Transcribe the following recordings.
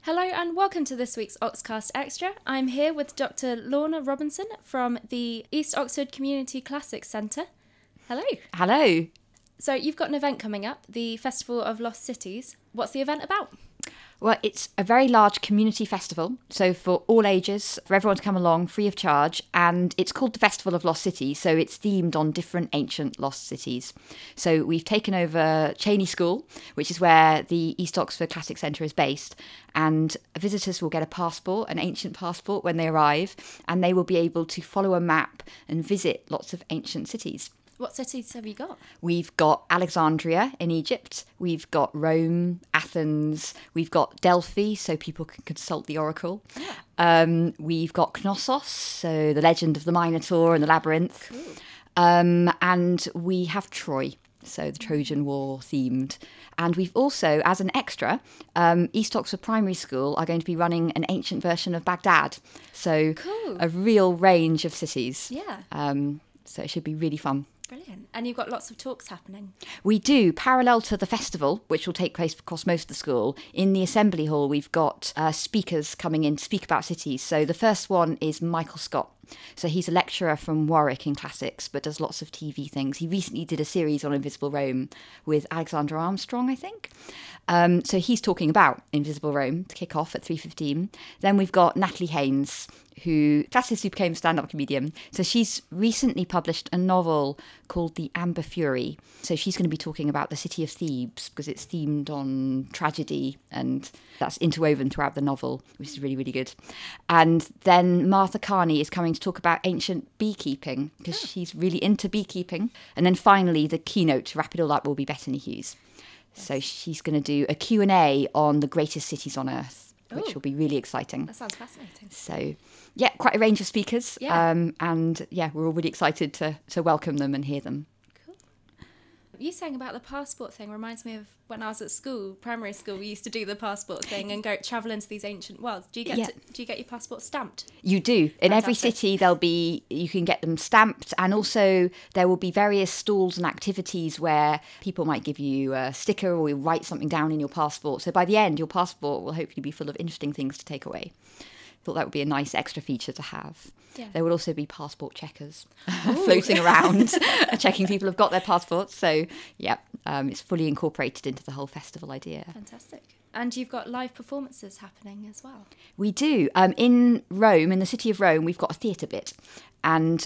Hello and welcome to this week's Oxcast Extra. I'm here with Dr. Lorna Robinson from the East Oxford Community Classics Centre. Hello. Hello. So you've got an event coming up, the Festival of Lost Cities. What's the event about? Well, it's a very large community festival, so for all ages, for everyone to come along free of charge, and it's called the Festival of Lost Cities, so it's themed on different ancient lost cities. So we've taken over Cheney School, which is where the East Oxford Classic Centre is based, and visitors will get a passport, an ancient passport, when they arrive, and they will be able to follow a map and visit lots of ancient cities. What cities have you got? We've got Alexandria in Egypt, we've got Rome, Athens, we've got Delphi, so people can consult the oracle. Yeah. We've got Knossos, so the legend of the Minotaur and the labyrinth. Cool. And we have Troy, so the Trojan War themed. And we've also, as an extra, East Oxford Primary School are going to be running an ancient version of Baghdad. So Cool. A real range of cities. Yeah. So it should be really fun. Brilliant. And you've got lots of talks happening. We do. Parallel to the festival, which will take place across most of the school, in the Assembly Hall we've got speakers coming in to speak about cities. So the first one is Michael Scott. So he's a lecturer from Warwick in classics, but does lots of TV things. He recently did a series on Invisible Rome with Alexander Armstrong, I think. So he's talking about Invisible Rome to kick off at 3:15. Then we've got Natalie Haynes, who classically became a stand-up comedian. So she's recently published a novel called The Amber Fury. So she's going to be talking about the city of Thebes because it's themed on tragedy and that's interwoven throughout the novel, which is really, really good. And then Martha Carney is coming to talk about ancient beekeeping because she's really into beekeeping. And then finally, the keynote to wrap it all up will be Bethany Hughes. So she's going to do a Q&A on the greatest cities on Earth, which will be really exciting. That sounds fascinating. So, yeah, quite a range of speakers. Yeah. And, yeah, we're all really excited to welcome them and hear them. Cool. You saying about the passport thing reminds me of when I was at school, primary school, we used to do the passport thing and go travel into these ancient worlds. Do you get your passport stamped? You do. In every Fantastic. city, you can get them stamped, and also there will be various stalls and activities where people might give you a sticker or write something down in your passport. So by the end, your passport will hopefully be full of interesting things to take away. Thought that would be a nice extra feature to have. Yeah. There will also be passport checkers floating around, checking people have got their passports. So, yeah, it's fully incorporated into the whole festival idea. Fantastic. And you've got live performances happening as well. We do. In Rome, in the city of Rome, we've got a theatre bit. And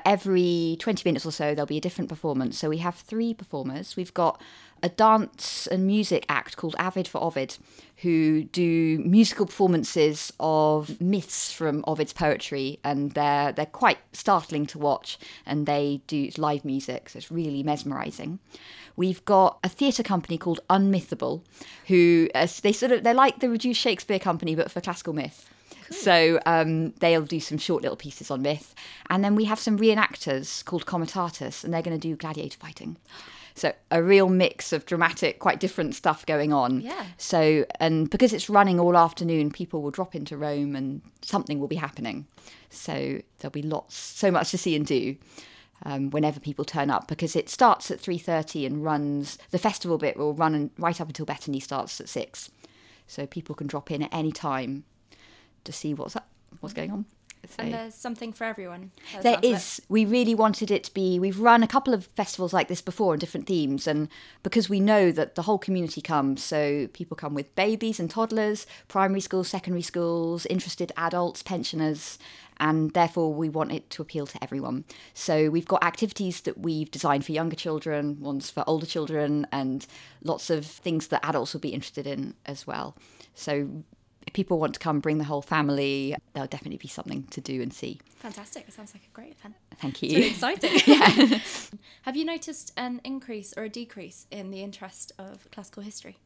every 20 minutes or so, there'll be a different performance. So we have 3 performers. We've got a dance and music act called Avid for Ovid, who do musical performances of myths from Ovid's poetry. And they're quite startling to watch. And they do live music, so it's really mesmerising. We've got a theatre company called Unmythable, who they're like the Reduced Shakespeare Company, but for classical myth. Cool. So they'll do some short little pieces on myth. And then we have some reenactors called Comitatus, and they're going to do gladiator fighting. So a real mix of dramatic, quite different stuff going on. Yeah. So, and because it's running all afternoon, people will drop into Rome and something will be happening. So there'll be so much to see and do. Whenever people turn up, because it starts at 3:30 and runs, the festival bit will run right up until Bethany starts at 6. So people can drop in at any time to see what's going on. So, And there's something for everyone. there is. We really wanted it to be, we've run a couple of festivals like this before on different themes, and because we know that the whole community comes, so people come with babies and toddlers, primary schools, secondary schools, interested adults, pensioners, and therefore we want it to appeal to everyone. So we've got activities that we've designed for younger children, ones for older children, and lots of things that adults will be interested in as well. So if people want to come, bring the whole family, there'll definitely be something to do and see. Fantastic. It sounds like a great event. Thank you. It's really exciting. Have you noticed an increase or a decrease in the interest of classical history?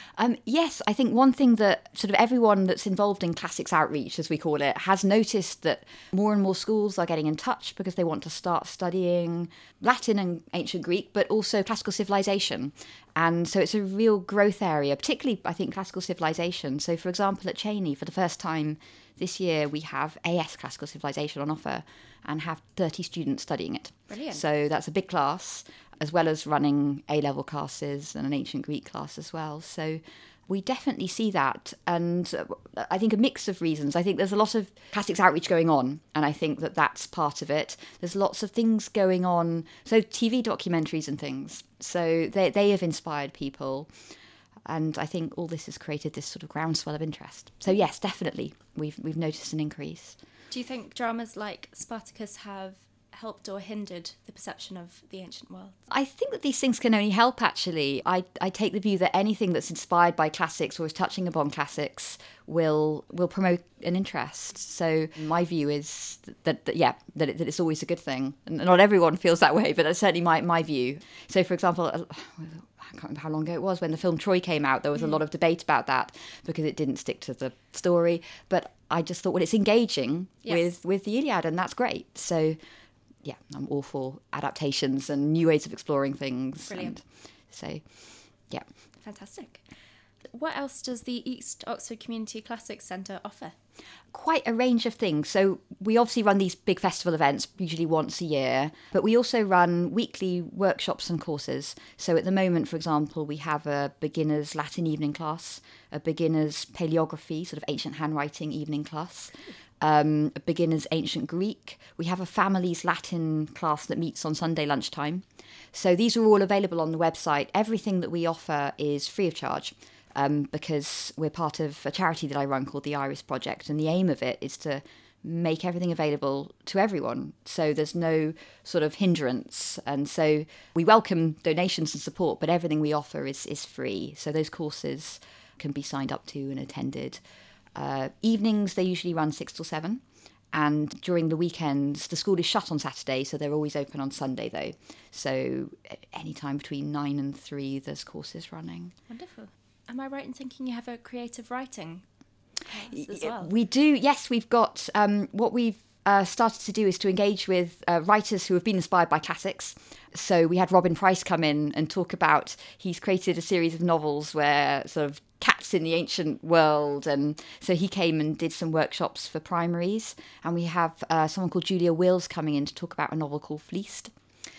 Yes, I think one thing that sort of everyone that's involved in classics outreach, as we call it, has noticed that more and more schools are getting in touch because they want to start studying Latin and ancient Greek, but also classical civilization. And so it's a real growth area, particularly, I think, classical civilization. So, for example, at Cheney, for the first time this year, we have AS Classical Civilization on offer and have 30 students studying it. Brilliant. So that's a big class, as well as running A-level classes and an ancient Greek class as well. So We definitely see that, and I think a mix of reasons. I think there's a lot of classics outreach going on, and I think that that's part of it. There's lots of things going on, so TV documentaries and things. So they have inspired people, and I think all this has created this sort of groundswell of interest. So yes, definitely, we've noticed an increase. Do you think dramas like Spartacus have helped or hindered the perception of the ancient world? I think that these things can only help, actually. I take the view that anything that's inspired by classics or is touching upon classics will promote an interest. So my view is that it's always a good thing. And not everyone feels that way, but that's certainly my view. So, for example, I can't remember how long ago it was when the film Troy came out. There was a lot of debate about that because it didn't stick to the story. But I just thought, well, it's engaging with the Iliad, and that's great. So yeah, I'm all for adaptations and new ways of exploring things. Brilliant. So, yeah. Fantastic. What else does the East Oxford Community Classics Centre offer? Quite a range of things. So we obviously run these big festival events, usually once a year, but we also run weekly workshops and courses. So at the moment, for example, we have a beginner's Latin evening class, a beginner's paleography, sort of ancient handwriting evening class, a beginner's ancient Greek. We have a family's Latin class that meets on Sunday lunchtime. So these are all available on the website. Everything that we offer is free of charge. Because we're part of a charity that I run called the Iris Project, and the aim of it is to make everything available to everyone, so there's no sort of hindrance. And so we welcome donations and support, but everything we offer is free. So those courses can be signed up to and attended. Evenings, they usually run 6 till 7. And during the weekends, the school is shut on Saturday, so they're always open on Sunday, though. So anytime between 9 and 3, there's courses running. Wonderful. Am I right in thinking you have a creative writing class as well? We do, yes. We've got, what we've started to do is to engage with writers who have been inspired by classics. So we had Robin Price come in and talk about, he's created a series of novels where sort of cats in the ancient world, and so he came and did some workshops for primaries. And we have someone called Julia Wills coming in to talk about a novel called Fleeced.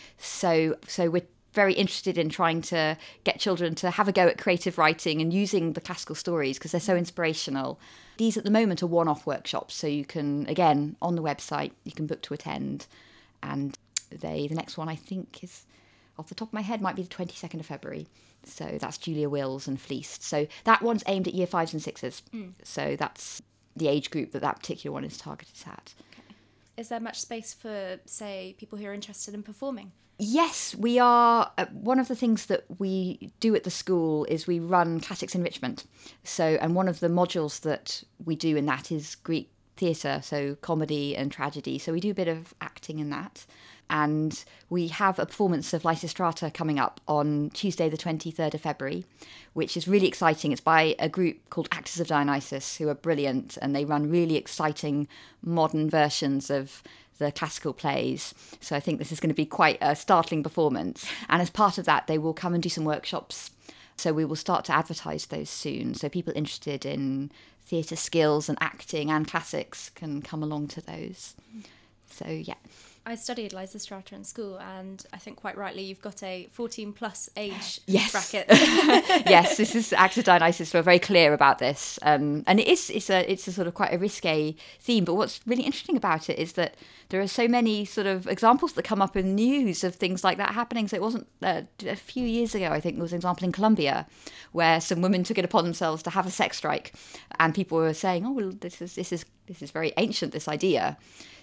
So we're very interested in trying to get children to have a go at creative writing and using the classical stories because they're so inspirational. These at the moment are one-off workshops, so you can, again, on the website, you can book to attend. And the next one, I think, is, off the top of my head, might be the 22nd of February. So that's Julia Wills and Fleeced. So that one's aimed at year 5s and 6s. So that's the age group that particular one is targeted at. Okay. Is there much space for, say, people who are interested in performing? Yes, we are. One of the things that we do at the school is we run classics enrichment. So, and one of the modules that we do in that is Greek theatre, so comedy and tragedy. So we do a bit of acting in that. And we have a performance of Lysistrata coming up on Tuesday, the 23rd of February, which is really exciting. It's by a group called Actors of Dionysus, who are brilliant, and they run really exciting modern versions of the classical plays. So I think this is going to be quite a startling performance. And as part of that, they will come and do some workshops. So we will start to advertise those soon. So people interested in theatre skills and acting and classics can come along to those. So, yeah. I studied Lysistrata in school, and I think quite rightly you've got a 14 plus age bracket. Yes, this is Actors of Dionysus. We're very clear about this, and it's a sort of quite a risque theme. But what's really interesting about it is that there are so many sort of examples that come up in the news of things like that happening. So it wasn't a few years ago, I think there was an example in Colombia where some women took it upon themselves to have a sex strike, and people were saying, "Oh, well, this is very ancient, this idea."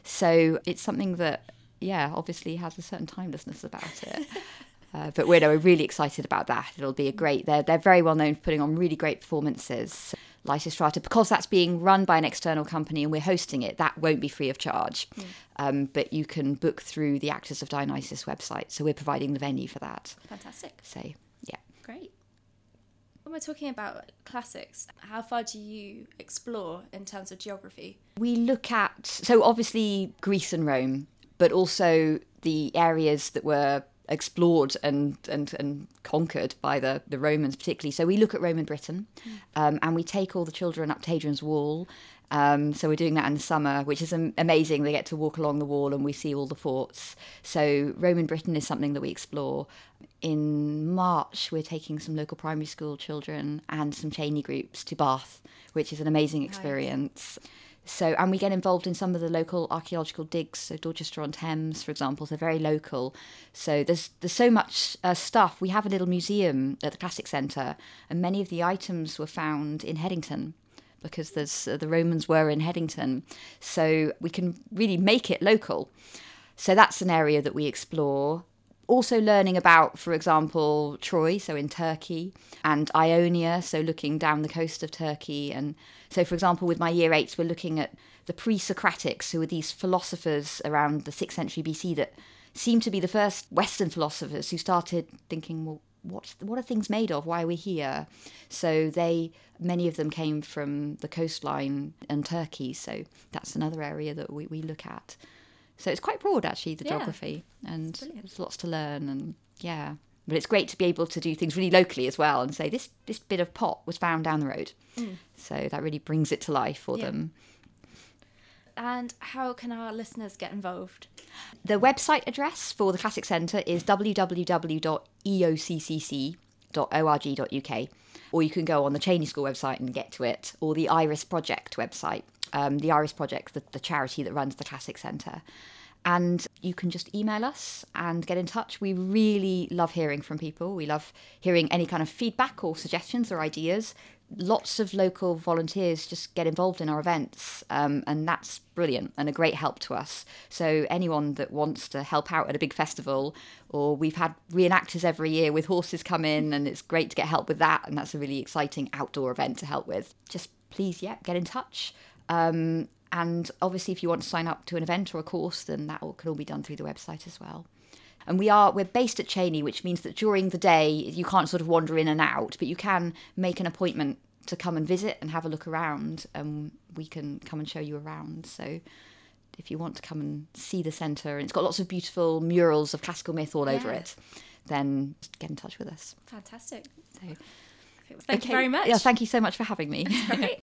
So it's something that, yeah, obviously has a certain timelessness about it. But we're really excited about that. It'll be a great... They're very well known for putting on really great performances. Lysistrata, because that's being run by an external company and we're hosting it, that won't be free of charge. But you can book through the Actors of Dionysus website. So we're providing the venue for that. Fantastic. So, yeah. Great. When we're talking about classics, how far do you explore in terms of geography? We look at, so obviously Greece and Rome, but also the areas that were explored and conquered by the Romans particularly. So we look at Roman Britain, and we take all the children up to Hadrian's Wall. So we're doing that in the summer, which is amazing. They get to walk along the wall and we see all the forts. So Roman Britain is something that we explore. In March, we're taking some local primary school children and some Cheney groups to Bath, which is an amazing experience. Nice. So, and we get involved in some of the local archaeological digs. So Dorchester-on-Thames, for example, so very local. So there's so much stuff. We have a little museum at the Classic Centre, and many of the items were found in Headington, because the Romans were in Headington. So we can really make it local. So that's an area that we explore. Also learning about, for example, Troy, so in Turkey, and Ionia, so looking down the coast of Turkey. And so, for example, with my Year 8s, we're looking at the pre-Socratics, who were these philosophers around the 6th century BC that seem to be the first Western philosophers who started thinking, well, what are things made of? Why are we here? So many of them came from the coastline and Turkey. So that's another area that we look at. So it's quite broad, actually, the geography. And there's lots to learn. And but it's great to be able to do things really locally as well and say, this bit of pot was found down the road. So that really brings it to life for them. And how can our listeners get involved? The website address for the Classic Centre is www.eoccc.org.uk, or you can go on the Cheney School website and get to it, or the Iris Project website. The Iris Project, the charity that runs the Classic Centre. And you can just email us and get in touch. We really love hearing from people. We love hearing any kind of feedback or suggestions or ideas. Lots of local volunteers just get involved in our events, and that's brilliant and a great help to us. So anyone that wants to help out at a big festival, or we've had reenactors every year with horses come in, and it's great to get help with that, and that's a really exciting outdoor event to help with. Just please, get in touch. And obviously, if you want to sign up to an event or a course, then that can all be done through the website as well. And we're based at Cheney, which means that during the day, you can't sort of wander in and out, but you can make an appointment to come and visit and have a look around, and we can come and show you around. So if you want to come and see the centre, and it's got lots of beautiful murals of classical myth all over it, then get in touch with us. Fantastic. So, thank you very much. Yeah, thank you so much for having me. That's great.